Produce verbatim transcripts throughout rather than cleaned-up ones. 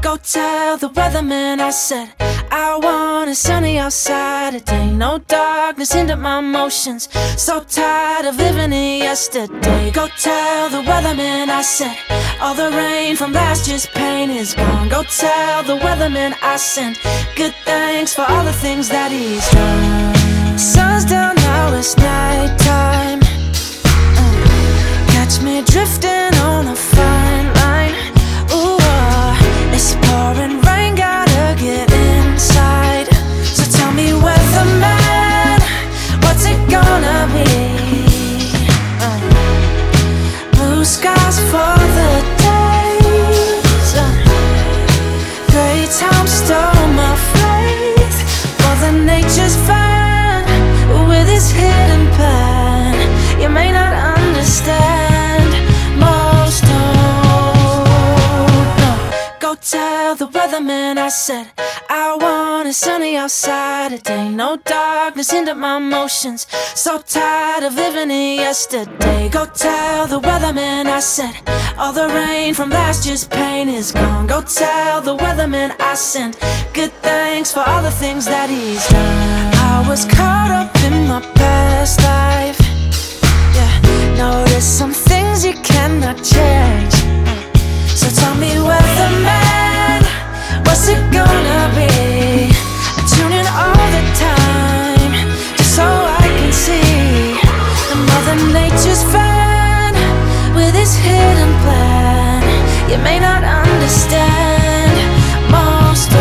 Go tell the weatherman I said I want it sunny outside today. No darkness into my emotions. So tired of living in yesterday. Go tell the weatherman I said all the rain from last year's pain is gone. Go tell the weatherman I sent good thanks for all the things that he's done. Sun's down now, it's nighttime. uh, Catch me drifting on a fine line. Ooh, uh, it's pouring rain, gotta get inside. So tell me, weatherman, what's it gonna be? uh, Blue skies for the days, uh, gray times stole my faith. Mother Nature's fine with his hidden plan. You may not understand, most don't. No. Go tell the weatherman I said I want it sunny outside today. No darkness into my emotions. So tired of living in yesterday. Go tell the weatherman I said all the rain from last year's pain is gone. Go tell the weatherman I sent good thanks for all the things that he's done. I was caught up in my past life. Yeah, notice some things you cannot change. So tell me, weatherman, what's it gonna be? I tune in all the time just so I can see that Mother Nature's fine with his hidden plan. You may not understand, most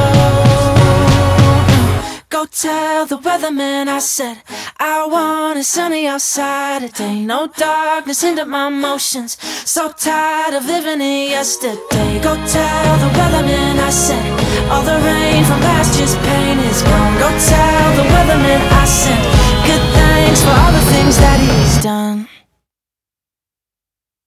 don't. Go tell the weatherman I said I want it sunny outside today. No darkness into my emotions. So tired of living in yesterday. Go tell the weatherman I said all the rain from last year's pain is gone. Go tell the weatherman I sent good thanks for all the things that he's done.